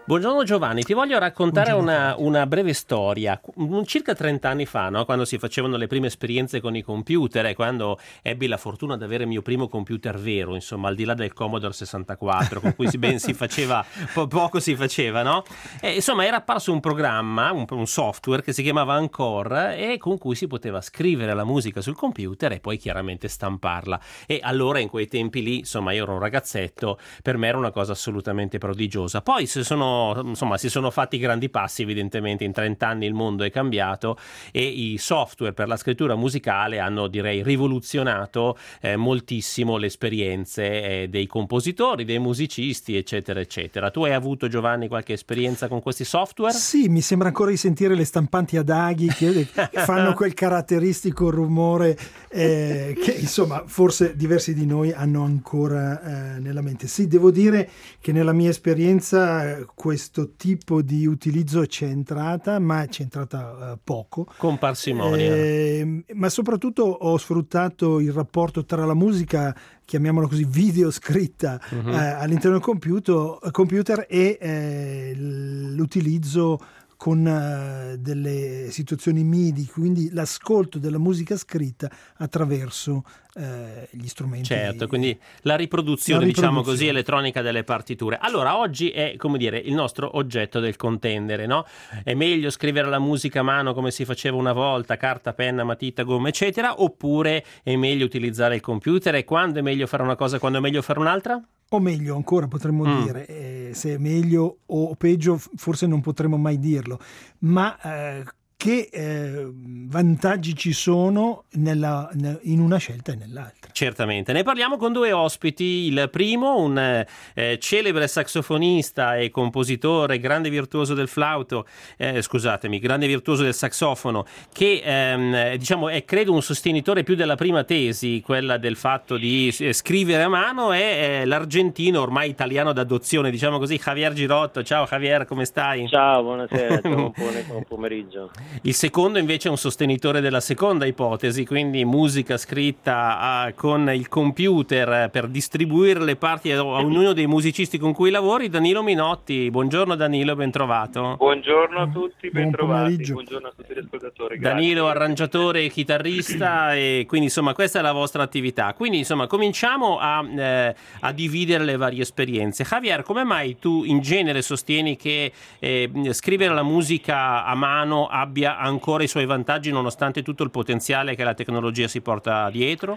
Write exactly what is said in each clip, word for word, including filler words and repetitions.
Buongiorno Giovanni, ti voglio raccontare Buongiorno. una, una breve storia. Un- Circa trenta anni fa, no, quando si facevano le prime esperienze con i computer e quando ebbi la fortuna di avere il mio primo computer vero, insomma, al di là del Commodore sessantaquattro, con cui si, ben si faceva, po- poco si faceva, no? E, insomma, era apparso un programma, un, un software che si chiamava Encore e con cui si poteva scrivere la musica sul computer e poi chiaramente stamparla. E allora in quei tempi lì, insomma, io ero un ragazzetto, per me era una cosa assolutamente prodigiosa. Poi si sono, insomma, si sono fatti grandi passi, evidentemente in trenta anni il mondo è cambiato e i software per la scrittura musicale hanno, direi, rivoluzionato eh, moltissimo le esperienze eh, dei compositori, dei musicisti, eccetera, eccetera. Tu hai avuto, Giovanni, qualche esperienza con questi software? Sì, mi sembra ancora di sentire le stampanti ad aghi che fanno quel caratteristico rumore eh, che insomma forse diversi di noi hanno ancora eh, nella mente. Sì, devo dire che nella mia esperienza eh, questo tipo di utilizzo c'è entrata, ma c'è entrata eh, poco. Con parsimonia. Eh, ma soprattutto ho sfruttato il rapporto tra la musica, chiamiamola così, video scritta Mhm. eh, all'interno del computer, computer e eh, l'utilizzo con eh, delle situazioni MIDI, quindi l'ascolto della musica scritta attraverso eh, gli strumenti. Certo, quindi la riproduzione, La diciamo riproduzione. così, elettronica delle partiture. Allora, oggi è, come dire, il nostro oggetto del contendere, no? È meglio scrivere la musica a mano come si faceva una volta, carta, penna, matita, gomma, eccetera, oppure è meglio utilizzare il computer? E quando è meglio fare una cosa, quando è meglio fare un'altra? O meglio ancora potremmo Mm. dire, eh, se è meglio o peggio f- forse non potremo mai dirlo, ma eh, che eh, vantaggi ci sono nella- ne- in una scelta e nell'altra. Certamente, ne parliamo con due ospiti. Il primo, un eh, celebre saxofonista e compositore, grande virtuoso del flauto, eh, scusatemi, grande virtuoso del saxofono, che ehm, diciamo è credo un sostenitore più della prima tesi, quella del fatto di eh, scrivere a mano, è eh, l'argentino ormai italiano d'adozione, diciamo così, Javier Girotto. Ciao Javier, come stai? Ciao, buonasera, ciao, buon, pom- buon pomeriggio. Il secondo invece è un sostenitore della seconda ipotesi, quindi musica scritta a- con il computer per distribuire le parti a, a ognuno dei musicisti con cui lavori. Danilo Minotti. Buongiorno Danilo, ben trovato. Buongiorno a tutti, Buon bentrovati. pomeriggio. Buongiorno a tutti gli ascoltatori. Danilo, grazie. arrangiatore e chitarrista, e quindi insomma questa è la vostra attività. Quindi insomma cominciamo a, eh, a dividere le varie esperienze. Javier, come mai tu in genere sostieni che eh, scrivere la musica a mano abbia ancora i suoi vantaggi nonostante tutto il potenziale che la tecnologia si porta dietro?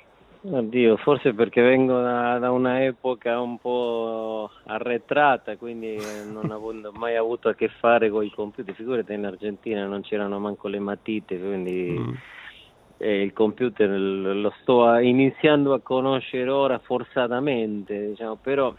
Oddio, forse perché vengo da, da una epoca un po' arretrata, quindi non ho mai avuto a che fare con i computer. Figurati, in Argentina non c'erano manco le matite, quindi Mm. eh, il computer l- lo sto a- iniziando a conoscere ora forzatamente, diciamo, però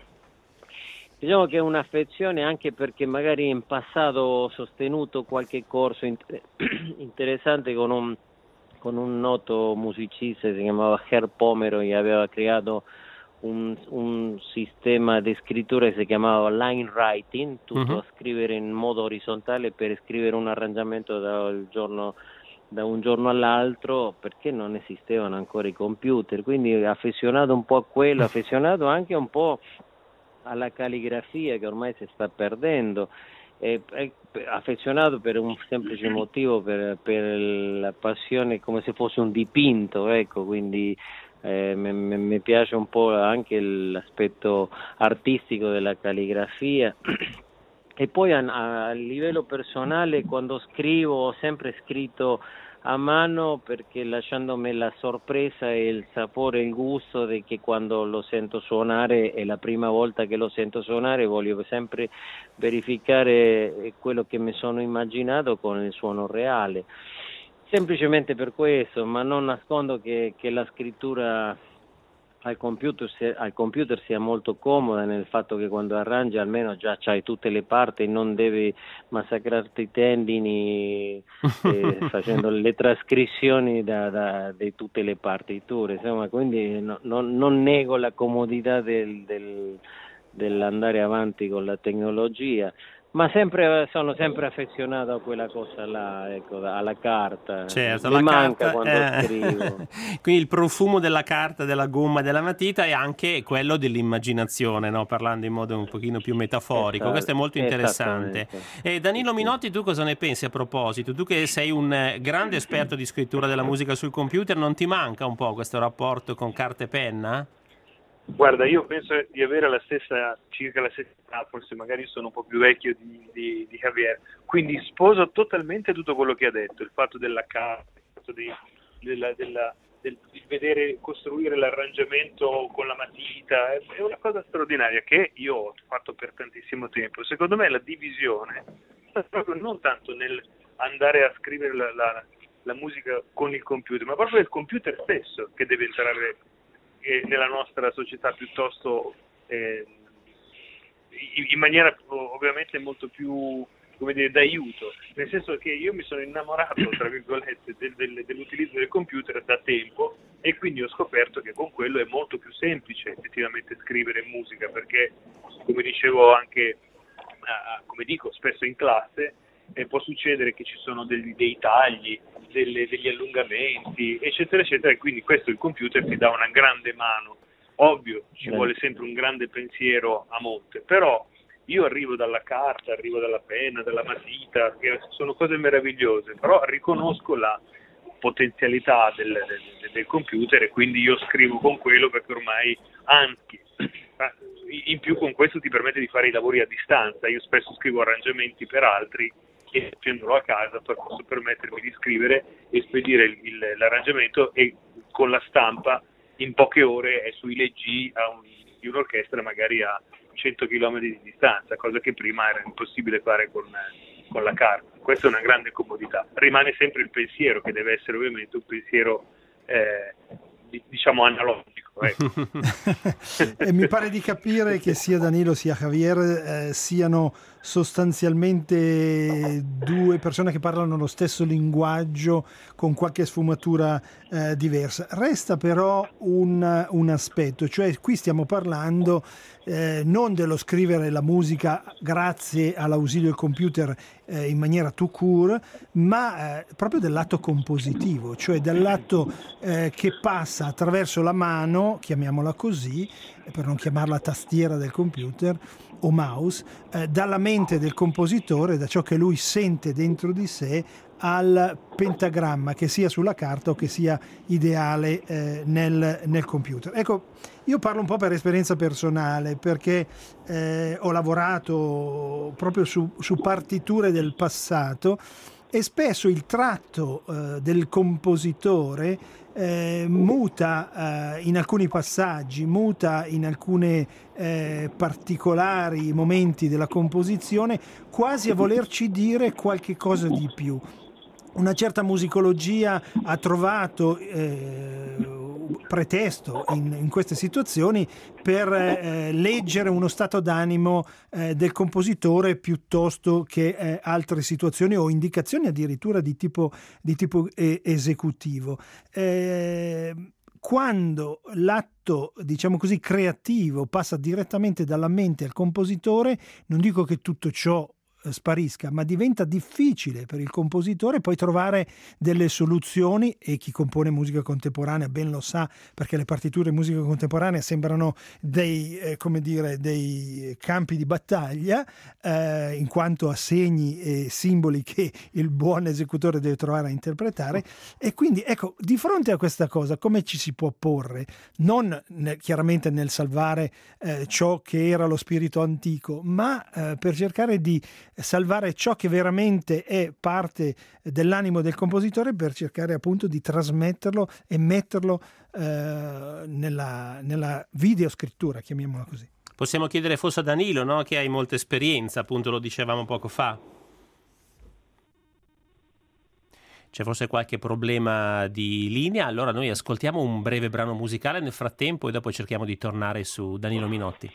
diciamo che è un'affezione anche perché magari in passato ho sostenuto qualche corso inter- interessante con un con un noto musicista, si chiamava Herb Pomero, e aveva creato un, un sistema di scrittura che si chiamava line writing, tutto Mhm. a scrivere in modo orizzontale per scrivere un arrangiamento dal giorno, da un giorno all'altro, perché non esistevano ancora i computer, quindi affezionato un po' a quello, affezionato anche un po' alla calligrafia che ormai si sta perdendo. È, è affezionato per un semplice motivo, per, per la passione, come se fosse un dipinto, ecco, quindi eh, mi, mi piace un po' anche l'aspetto artistico della calligrafia. E poi a, a livello personale, quando scrivo, ho sempre scritto a mano, perché lasciandomi la sorpresa e il sapore e il gusto di che quando lo sento suonare è la prima volta che lo sento suonare, voglio sempre verificare quello che mi sono immaginato con il suono reale, semplicemente per questo, ma non nascondo che, che la scrittura al computer, sia, al computer sia molto comoda, nel fatto che quando arrangi almeno già c'hai tutte le parti, non devi massacrarti i tendini eh, facendo le trascrizioni da, da, di tutte le partiture, insomma, quindi no, non, non nego la comodità del, del, dell'andare avanti con la tecnologia, Ma sempre, sono sempre affezionato a quella cosa là, ecco, alla carta. Certo, Mi la manca carta, quando eh, scrivo. quindi il profumo della carta, della gomma, della matita e anche quello dell'immaginazione, no? Parlando in modo un pochino più metaforico. Questo è Esatto, molto interessante. esattamente. E Danilo Sì, sì. Minotti, tu cosa ne pensi a proposito? Tu che sei un eh, grande esperto di scrittura della musica sul computer, non ti manca un po' questo rapporto con carta e penna? Guarda, io penso di avere la stessa, circa la stessa età, forse magari sono un po' più vecchio di, di, di Javier, quindi sposo totalmente tutto quello che ha detto, il fatto della carta, il fatto di, della, della, del, di vedere costruire l'arrangiamento con la matita, è, è una cosa straordinaria che io ho fatto per tantissimo tempo. Secondo me la divisione sta proprio non tanto nel andare a scrivere la, la, la musica con il computer, ma proprio il computer stesso che deve entrare nella nostra società piuttosto eh, in maniera ovviamente molto più, come dire, d'aiuto, nel senso che io mi sono innamorato tra virgolette del, del, dell'utilizzo del computer da tempo e quindi ho scoperto che con quello è molto più semplice effettivamente scrivere musica, perché come dicevo anche ah, come dico spesso in classe, eh, può succedere che ci sono degli, dei tagli, delle, degli allungamenti, eccetera, eccetera, e quindi questo il computer ti dà una grande mano. Ovvio, ci vuole sempre un grande pensiero a monte, però io arrivo dalla carta, arrivo dalla penna, dalla matita, che sono cose meravigliose, però riconosco la potenzialità del, del, del computer e quindi io scrivo con quello perché ormai, anzi, in più con questo ti permette di fare i lavori a distanza. Io spesso scrivo arrangiamenti per altri e facendolo a casa posso permettermi di scrivere e spedire il, il, l'arrangiamento e con la stampa in poche ore è sui leggi a un, di un'orchestra magari a cento chilometri di distanza, cosa che prima era impossibile fare con, con la carta. Questa è una grande comodità. Rimane sempre il pensiero, che deve essere ovviamente un pensiero eh, diciamo analogico. Ecco. E mi pare di capire che sia Danilo sia Javier eh, siano sostanzialmente due persone che parlano lo stesso linguaggio con qualche sfumatura eh, diversa. Resta però un, un aspetto, cioè qui stiamo parlando eh, non dello scrivere la musica grazie all'ausilio del computer eh, in maniera tout court, ma eh, proprio del lato compositivo, cioè del lato eh, che passa attraverso la mano, chiamiamola così, per non chiamarla tastiera del computer o mouse, eh, dalla mente del compositore, da ciò che lui sente dentro di sé, al pentagramma che sia sulla carta o che sia ideale eh, nel, nel computer. Ecco, io parlo un po' per esperienza personale, perché eh, ho lavorato proprio su, su partiture del passato e spesso il tratto eh, del compositore eh, muta eh, in alcuni passaggi, muta in alcuni eh, particolari momenti della composizione, quasi a volerci dire qualche cosa di più. Una certa musicologia ha trovato eh, pretesto in, in queste situazioni per eh, leggere uno stato d'animo eh, del compositore piuttosto che eh, altre situazioni o indicazioni addirittura di tipo, di tipo eh, esecutivo. Eh, quando l'atto, diciamo così, creativo passa direttamente dalla mente al compositore, non dico che tutto ciò sparisca, ma diventa difficile per il compositore poi trovare delle soluzioni, e chi compone musica contemporanea ben lo sa, perché le partiture di musica contemporanea sembrano dei, eh, come dire, dei campi di battaglia eh, in quanto a segni e simboli che il buon esecutore deve trovare a interpretare. E quindi ecco, di fronte a questa cosa come ci si può porre? Non ne, chiaramente nel salvare eh, ciò che era lo spirito antico, ma eh, per cercare di salvare ciò che veramente è parte dell'animo del compositore, per cercare appunto di trasmetterlo e metterlo eh, nella, nella videoscrittura, chiamiamola così. Possiamo chiedere forse a Danilo, no? Che hai molta esperienza, appunto lo dicevamo poco fa. C'è forse qualche problema di linea? Allora noi ascoltiamo un breve brano musicale nel frattempo e dopo cerchiamo di tornare su Danilo Minotti.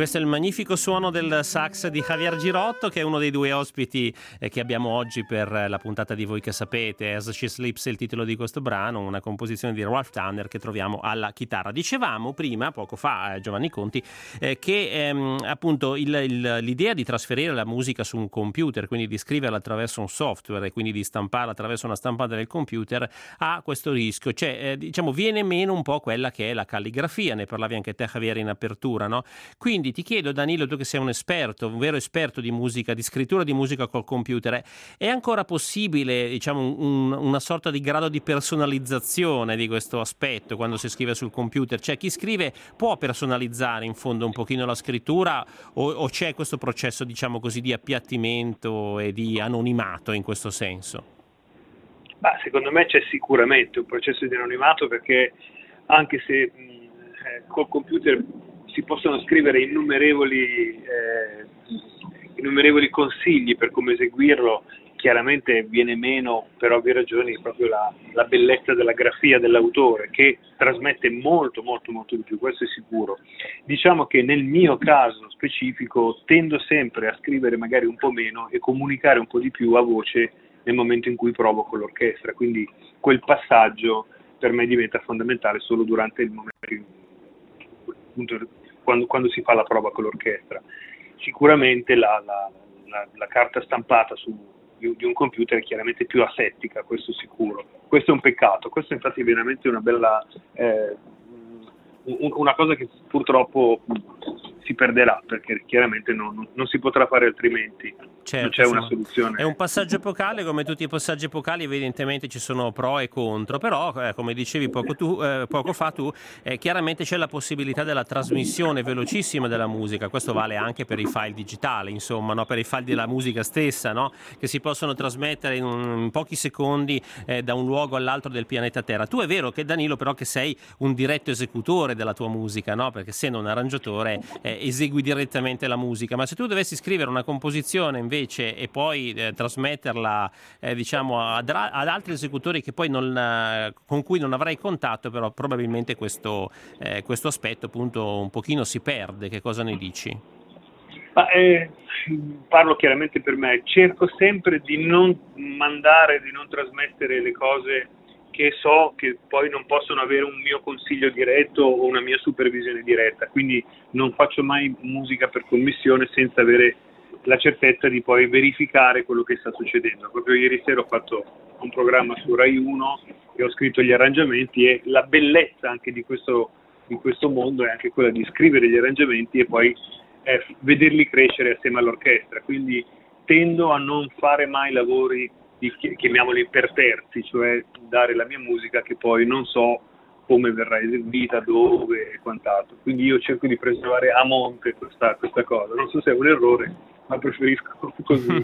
questo è il magnifico suono del sax di Javier Girotto, che è uno dei due ospiti eh, che abbiamo oggi per la puntata di Voi che sapete. As She Sleeps è il titolo di questo brano, una composizione di Ralph Tanner che troviamo alla chitarra. Dicevamo prima, poco fa, eh, Giovanni Conti, eh, che ehm, appunto il, il, l'idea di trasferire la musica su un computer, quindi di scriverla attraverso un software e quindi di stamparla attraverso una stampante del computer, ha questo rischio, cioè eh, diciamo viene meno un po' quella che è la calligrafia. Ne parlavi anche te, Javier, in apertura, no? Quindi ti chiedo, Danilo, tu che sei un esperto, un vero esperto di musica, di scrittura di musica col computer, è ancora possibile, diciamo, un, una sorta di grado di personalizzazione di questo aspetto quando si scrive sul computer? Cioè, chi scrive può personalizzare in fondo un pochino la scrittura, o, o c'è questo processo, diciamo così, di appiattimento e di anonimato in questo senso? Bah, secondo me c'è sicuramente un processo di anonimato, perché anche se mh, eh, col computer si possono scrivere innumerevoli, eh, innumerevoli consigli per come eseguirlo, chiaramente viene meno, per ovvie ragioni, proprio la, la bellezza della grafia dell'autore, che trasmette molto molto molto di più, questo è sicuro. Diciamo che nel mio caso specifico tendo sempre a scrivere magari un po' meno e comunicare un po' di più a voce nel momento in cui provo con l'orchestra, quindi quel passaggio per me diventa fondamentale solo durante il momento in appunto, quando, quando si fa la prova con l'orchestra. Sicuramente la, la, la, la carta stampata su di, di un computer è chiaramente più asettica, questo sicuro. Questo è un peccato, questo infatti è veramente una bella eh, una cosa che purtroppo si perderà, perché chiaramente non, non si potrà fare altrimenti. Certo, non c'è insomma, una soluzione. È un passaggio epocale, come tutti i passaggi epocali evidentemente ci sono pro e contro, però eh, come dicevi poco, tu, eh, poco fa tu, eh, chiaramente c'è la possibilità della trasmissione velocissima della musica. Questo vale anche per i file digitali, insomma, no? Per i file della musica stessa, no? Che si possono trasmettere in, un, in pochi secondi eh, da un luogo all'altro del pianeta Terra. Tu è vero che, Danilo, però, che sei un diretto esecutore della tua musica, no? Perché essendo un arrangiatore eh, esegui direttamente la musica, ma se tu dovessi scrivere una composizione invece e poi eh, trasmetterla eh, diciamo ad, ad altri esecutori che poi non, eh, con cui non avrai contatto, però probabilmente questo, eh, questo aspetto appunto un pochino si perde. Che cosa ne dici? Ma, eh, parlo chiaramente per me, cerco sempre di non mandare, di non trasmettere le cose che so che poi non possono avere un mio consiglio diretto o una mia supervisione diretta, quindi non faccio mai musica per commissione senza avere la certezza di poi verificare quello che sta succedendo. Proprio ieri sera ho fatto un programma su Rai uno e ho scritto gli arrangiamenti, e la bellezza anche di questo, di questo mondo è anche quella di scrivere gli arrangiamenti e poi eh, vederli crescere assieme all'orchestra, quindi tendo a non fare mai lavori di, chiamiamoli per terzi, cioè dare la mia musica che poi non so come verrà eseguita, dove e quant'altro. Quindi io cerco di preservare a monte questa, questa cosa. Non so se è un errore, ma preferisco così.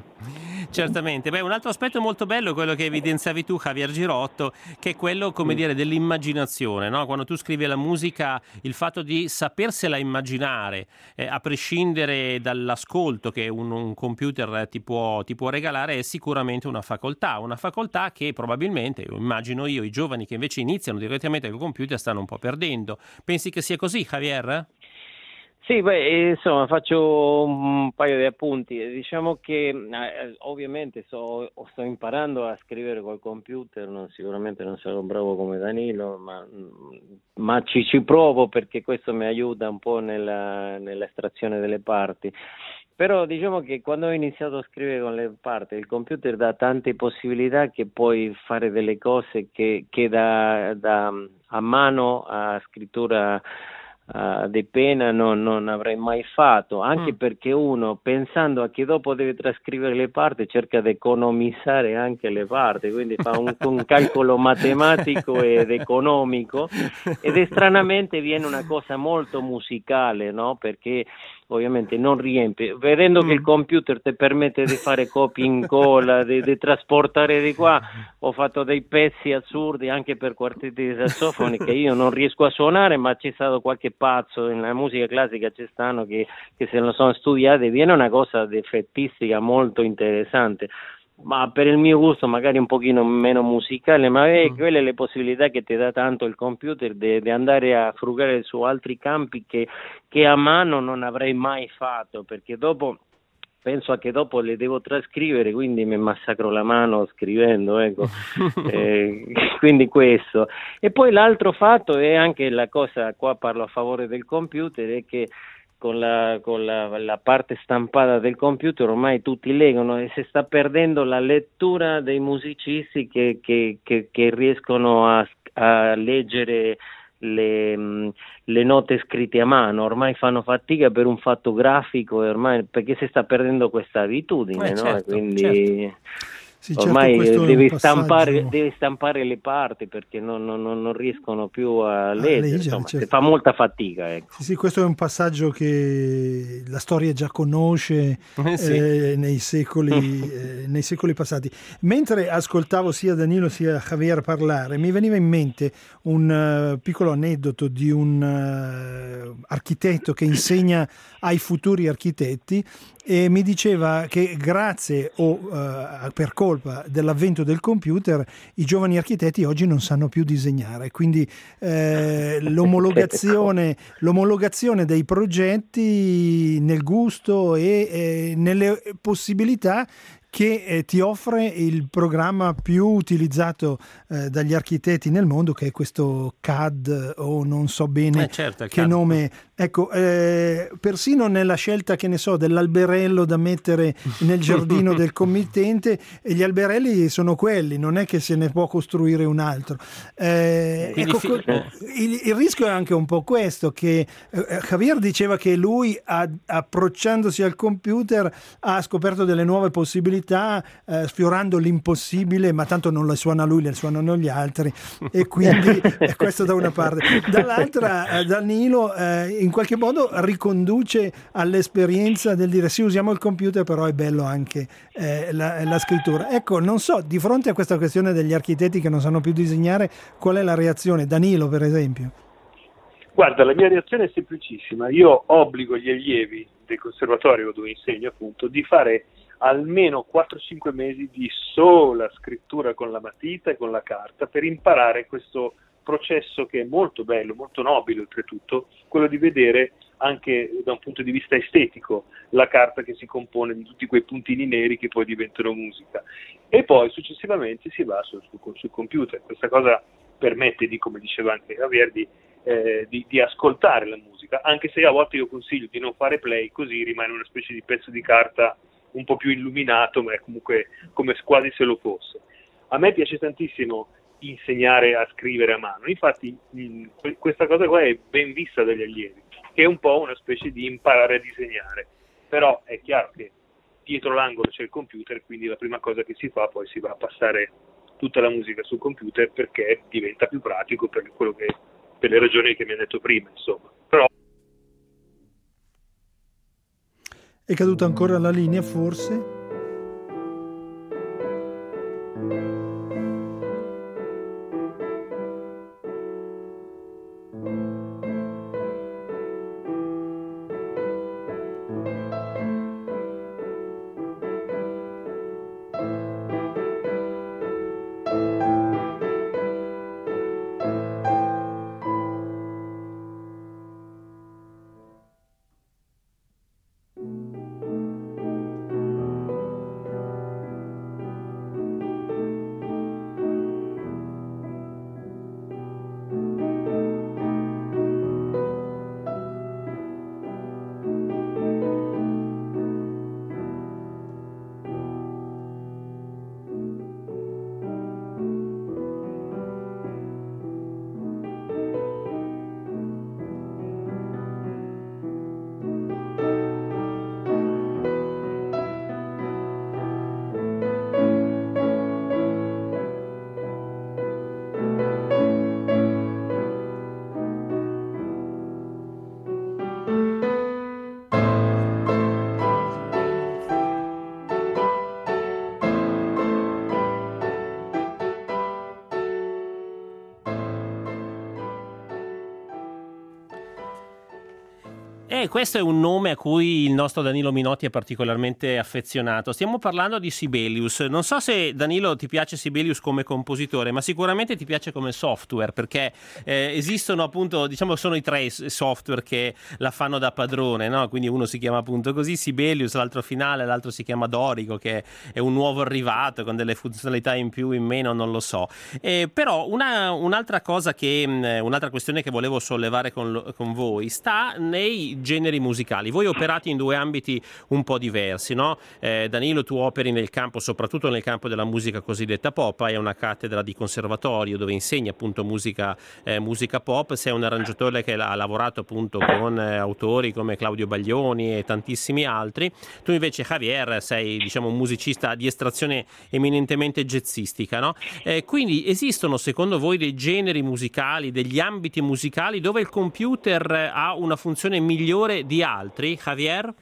Certamente. Beh, un altro aspetto molto bello è quello che evidenziavi tu, Javier Girotto, che è quello, come mm. dire, dell'immaginazione, no? Quando tu scrivi la musica, il fatto di sapersela immaginare, eh, a prescindere dall'ascolto che un, un computer ti può, ti può regalare, è sicuramente una facoltà, una facoltà che probabilmente, io immagino io, i giovani che invece iniziano direttamente col computer stanno un po' perdendo. Pensi che sia così, Javier? Sì, beh, insomma, faccio un paio di appunti. Diciamo che eh, ovviamente so, sto imparando a scrivere col computer, non, sicuramente non sarò bravo come Danilo, ma, ma ci, ci provo, perché questo mi aiuta un po' nella, nell'estrazione delle parti. Però diciamo che quando ho iniziato a scrivere con le parti, il computer dà tante possibilità che puoi fare delle cose che, che da, da a mano, a scrittura Uh, di pena non, non avrei mai fatto, anche mm. perché uno, pensando a che dopo deve trascrivere le parti, cerca di economizzare anche le parti, quindi fa un, un calcolo matematico ed economico, ed è, stranamente viene una cosa molto musicale, no? Perché ovviamente non riempie, vedendo mm. che il computer ti permette di fare copia e incolla, di, di trasportare di qua. Ho fatto dei pezzi assurdi anche per quartetti di sassofoni che io non riesco a suonare, ma c'è stato qualche pazzo nella musica classica, ci stanno che, che se lo sono studiati, viene una cosa effettistica molto interessante. Ma per il mio gusto magari un pochino meno musicale, ma è Mm. quelle le possibilità che ti dà tanto il computer di andare a frugare su altri campi che, che a mano non avrei mai fatto, perché dopo penso che dopo le devo trascrivere, quindi mi massacro la mano scrivendo, ecco. Eh, quindi questo. E poi l'altro fatto è anche la cosa, qua parlo a favore del computer, è che con la, con la, la parte stampata del computer ormai tutti leggono e si sta perdendo la lettura dei musicisti che, che, che, che riescono a, a leggere le, mh, le note scritte a mano, ormai fanno fatica per un fatto grafico, e ormai, perché si sta perdendo questa abitudine, Eh, no? certo, Quindi Sì, certo, ormai questo è un devi passaggio stampare, devi stampare le parti perché non, non, non non riescono più a a leggere, leggere, insomma, si certo. fa molta fatica, ecco. Sì, sì, questo è un passaggio che la storia già conosce Eh sì. eh, nei secoli, eh, nei secoli passati. Mentre ascoltavo sia Danilo sia Javier parlare, mi veniva in mente un eh, piccolo aneddoto di un eh, architetto che insegna ai futuri architetti e mi diceva che grazie o eh, per colpa dell'avvento del computer i giovani architetti oggi non sanno più disegnare, quindi eh, l'omologazione, l'omologazione dei progetti nel gusto e eh, nelle possibilità che eh, ti offre il programma più utilizzato eh, dagli architetti nel mondo, che è questo C A D o non so bene Eh, certo, il che C A D. nome. Ecco, eh, persino nella scelta, che ne so, dell'alberello da mettere nel giardino del committente, e gli alberelli sono quelli, non è che se ne può costruire un altro. Eh, Quindi ecco, fi- co- eh. il, il rischio è anche un po' questo, che eh, Javier diceva che lui, a- approcciandosi al computer, ha scoperto delle nuove possibilità, eh, sfiorando l'impossibile, ma tanto non le suona lui, le suonano gli altri, e quindi eh, questo da una parte. Dall'altra, eh, Danilo eh, in qualche modo riconduce all'esperienza del dire sì, usiamo il computer, però è bello anche eh, la, la scrittura. Ecco, non so, di fronte a questa questione degli architetti che non sanno più disegnare, qual è la reazione? Danilo, per esempio. Guarda, la mia reazione è semplicissima. Io obbligo gli allievi del conservatorio dove insegno, appunto, di fare almeno quattro cinque mesi di sola scrittura con la matita e con la carta per imparare questo processo che è molto bello, molto nobile oltretutto, quello di vedere anche da un punto di vista estetico la carta che si compone di tutti quei puntini neri che poi diventano musica. E poi successivamente si va sul, sul, sul computer. Questa cosa permette di, come diceva anche Javier, di Eh, di, di ascoltare la musica, anche se a volte io consiglio di non fare play, così rimane una specie di pezzo di carta un po' più illuminato, ma è comunque come quasi se lo fosse. A me piace tantissimo insegnare a scrivere a mano, infatti mh, questa cosa qua è ben vista dagli allievi, che è un po' una specie di imparare a disegnare, però è chiaro che dietro l'angolo c'è il computer, quindi la prima cosa che si fa poi si va a passare tutta la musica sul computer perché diventa più pratico per quello che per le ragioni che mi ha detto prima, insomma. Però È caduta ancora la linea, forse? Eh, questo è un nome a cui il nostro Danilo Minotti è particolarmente affezionato. Stiamo parlando di Sibelius. Non so se, Danilo, ti piace Sibelius come compositore, ma sicuramente ti piace come software, perché eh, esistono appunto, diciamo, sono i tre software che la fanno da padrone, no? Quindi uno si chiama appunto così Sibelius, l'altro Finale, l'altro si chiama Dorico, che è un nuovo arrivato con delle funzionalità in più, in meno, non lo so. Eh, però una, un'altra cosa che, un'altra questione che volevo sollevare con, con voi sta nei generi musicali. Voi operate in due ambiti un po' diversi, no? Eh, Danilo, tu operi nel campo, soprattutto nel campo della musica cosiddetta pop, hai una cattedra di conservatorio dove insegni appunto musica, eh, musica pop, sei un arrangiatore che ha lavorato appunto con eh, autori come Claudio Baglioni e tantissimi altri. Tu invece, Javier, sei, diciamo, un musicista di estrazione eminentemente jazzistica, no? Eh, quindi esistono secondo voi dei generi musicali, degli ambiti musicali dove il computer ha una funzione migliore di altri, Javier?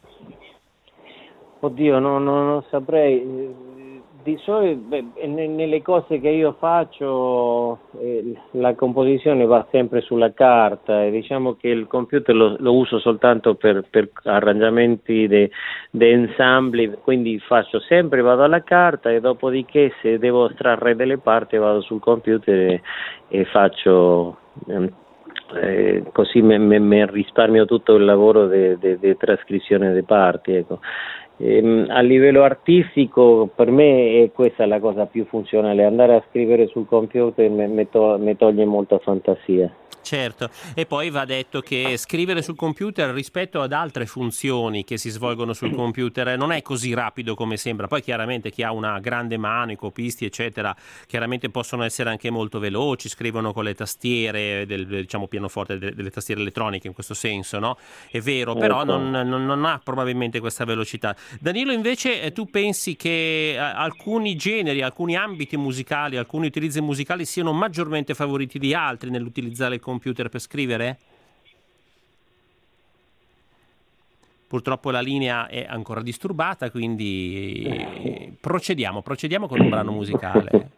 Oddio, no, no, non saprei. Di solito, beh, nelle cose che io faccio eh, la composizione va sempre sulla carta e diciamo che il computer lo, lo uso soltanto per, per arrangiamenti di ensemble, quindi faccio sempre, vado alla carta e dopodiché se devo estrarre delle parti vado sul computer e, e faccio... Eh, Eh, così mi risparmio tutto il lavoro di trascrizione delle parti, ecco. E, a livello artistico per me è questa la cosa più funzionale, andare a scrivere sul computer mi to- toglie molta fantasia. Certo, e poi va detto che scrivere sul computer rispetto ad altre funzioni che si svolgono sul computer non è così rapido come sembra. Poi chiaramente chi ha una grande mano, i copisti eccetera, chiaramente possono essere anche molto veloci, scrivono con le tastiere del, diciamo, pianoforte, delle, delle tastiere elettroniche in questo senso, no? È vero, però non, non, non ha probabilmente questa velocità. Danilo, invece, eh, tu pensi che eh, alcuni generi, alcuni ambiti musicali, alcuni utilizzi musicali siano maggiormente favoriti di altri nell'utilizzare il computer per scrivere? Purtroppo la linea è ancora disturbata, quindi procediamo, procediamo con un brano musicale.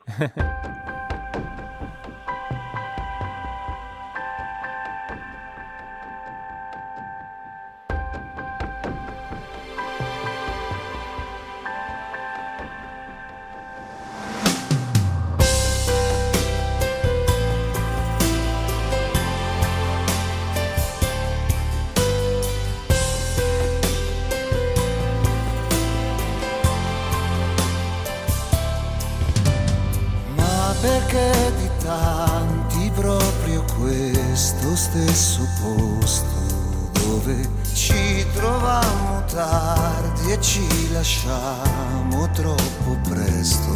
Perché di tanti proprio questo stesso posto dove ci trovammo tardi e ci lasciamo troppo presto.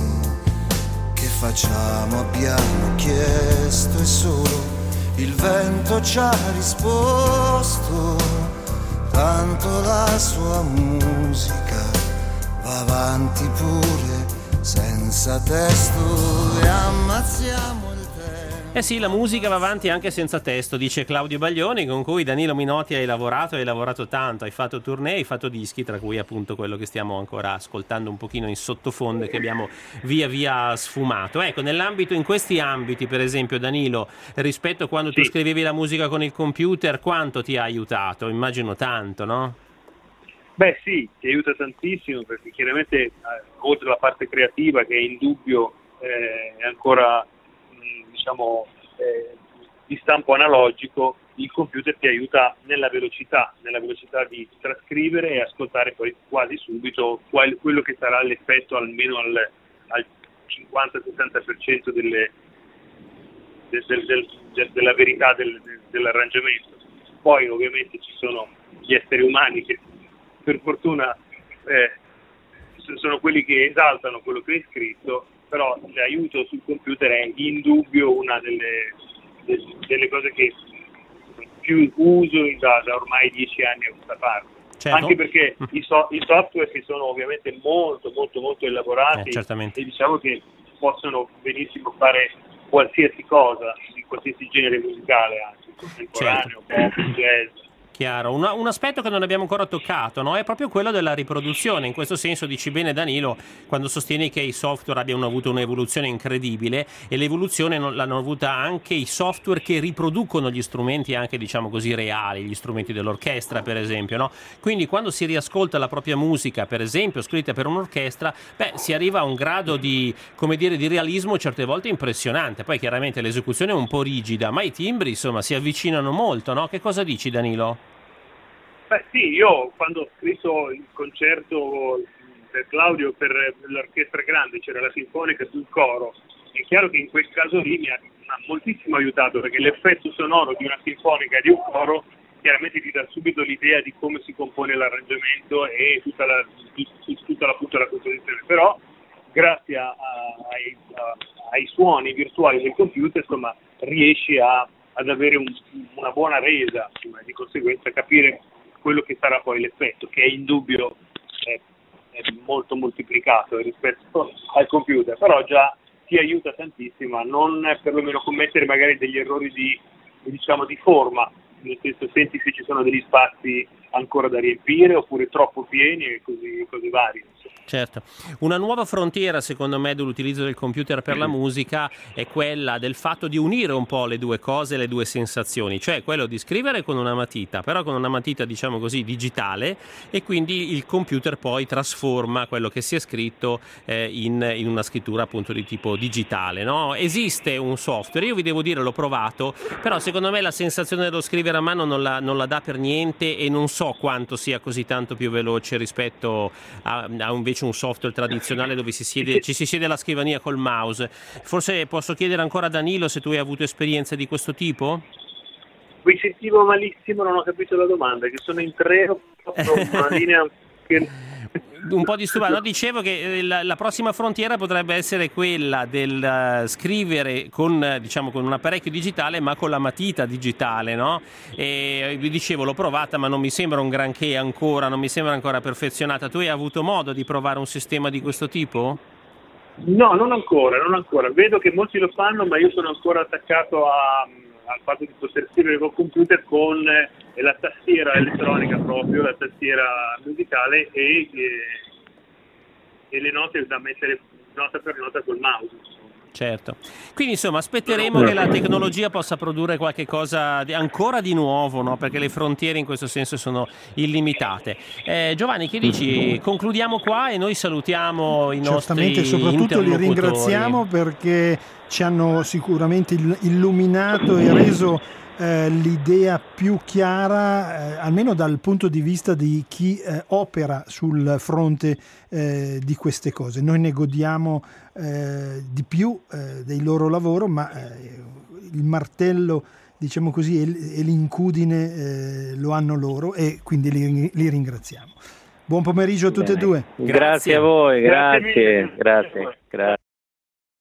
Che facciamo? Abbiamo chiesto e solo il vento ci ha risposto. Tanto la sua musica va avanti pure senza testo e ammazziamo il tempo. Eh sì, la musica va avanti anche senza testo, dice Claudio Baglioni, con cui Danilo Minotti hai lavorato, hai lavorato tanto, hai fatto tournée, hai fatto dischi, tra cui appunto quello che stiamo ancora ascoltando un pochino in sottofondo e che abbiamo via via sfumato. Ecco, nell'ambito, in questi ambiti, per esempio, Danilo, rispetto a quando sì. tu scrivevi la musica con il computer, quanto ti ha aiutato? Immagino tanto, no? Beh sì, ti aiuta tantissimo perché chiaramente eh, oltre alla parte creativa che è indubbio eh, è ancora mh, diciamo eh, di stampo analogico, il computer ti aiuta nella velocità, nella velocità di trascrivere e ascoltare poi quasi subito qual, quello che sarà l'effetto almeno al, al cinquanta sessanta per cento delle, del, del, del, del, della verità del, del, dell'arrangiamento. Poi ovviamente ci sono gli esseri umani che per fortuna eh, sono quelli che esaltano quello che hai scritto, però l'aiuto sul computer è indubbio una delle, de, delle cose che più uso da, da ormai dieci anni a questa parte. Certo. Anche perché i, so, i software che sono ovviamente molto molto molto elaborati eh, e diciamo che possono benissimo fare qualsiasi cosa, di qualsiasi genere musicale, anche contemporaneo, certo. pop, jazz. Chiaro, un, un aspetto che non abbiamo ancora toccato, no? È proprio quello della riproduzione. In questo senso dici bene Danilo quando sostieni che i software abbiano avuto un'evoluzione incredibile, e l'evoluzione non, l'hanno avuta anche i software che riproducono gli strumenti anche, diciamo così, reali, gli strumenti dell'orchestra per esempio, no? Quindi quando si riascolta la propria musica, per esempio scritta per un'orchestra, beh, si arriva a un grado di, come dire, di realismo certe volte impressionante. Poi chiaramente l'esecuzione è un po' rigida, ma i timbri insomma si avvicinano molto, no? Che cosa dici Danilo? Beh sì, io quando ho scritto il concerto per Claudio per l'orchestra grande, c'era la sinfonica sul coro, è chiaro che in quel caso lì mi ha, mi ha moltissimo aiutato, perché l'effetto sonoro di una sinfonica e di un coro chiaramente ti dà subito l'idea di come si compone l'arrangiamento e tutta la, tutta la, tutta la composizione, però grazie a, a, ai, a, ai suoni virtuali del computer insomma riesci a, ad avere un, una buona resa, insomma, e di conseguenza capire quello che sarà poi l'effetto, che è indubbio è, è molto moltiplicato rispetto al computer, però già ti aiuta tantissimo a non perlomeno commettere magari degli errori di, diciamo, di forma, nel senso senti se ci sono degli spazi ancora da riempire oppure troppo pieni e così, così vari. Certo, una nuova frontiera secondo me dell'utilizzo del computer per la musica è quella del fatto di unire un po' le due cose, le due sensazioni, cioè quello di scrivere con una matita, però con una matita diciamo così digitale, e quindi il computer poi trasforma quello che si è scritto eh, in, in una scrittura appunto di tipo digitale, no? Esiste un software, io vi devo dire l'ho provato, però secondo me la sensazione dello scrivere a mano non la, non la dà per niente, e non so quanto sia così tanto più veloce rispetto a, a invece un software tradizionale dove si siede, ci si siede alla scrivania col mouse. Forse posso chiedere ancora a Danilo se tu hai avuto esperienze di questo tipo? Vi sentivo malissimo, non ho capito la domanda, che sono in treno, una linea che... un po' disturbato. No, dicevo che la, la prossima frontiera potrebbe essere quella del uh, scrivere con, uh, diciamo, con un apparecchio digitale, ma con la matita digitale, no? E vi dicevo, l'ho provata, ma non mi sembra un granché ancora, non mi sembra ancora perfezionata. Tu hai avuto modo di provare un sistema di questo tipo? No, non ancora, non ancora. Vedo che molti lo fanno, ma io sono ancora attaccato a, al fatto di poter scrivere col computer con eh, la tastiera elettronica proprio, la tastiera musicale e, e, e le note da mettere nota per nota col mouse. Certo, quindi insomma aspetteremo che la tecnologia possa produrre qualche cosa di, ancora di nuovo, no? Perché le frontiere in questo senso sono illimitate. Eh, Giovanni, che dici? Concludiamo qua e noi salutiamo i Certamente, nostri soprattutto li ringraziamo perché ci hanno sicuramente illuminato e reso eh, l'idea più chiara, eh, almeno dal punto di vista di chi eh, opera sul fronte eh, di queste cose. Noi ne godiamo eh, di più eh, del loro lavoro, ma eh, il martello, diciamo così, e l'incudine eh, lo hanno loro, e quindi li, li ringraziamo. Buon pomeriggio a tutte e due. Grazie, grazie a voi, grazie, grazie. grazie.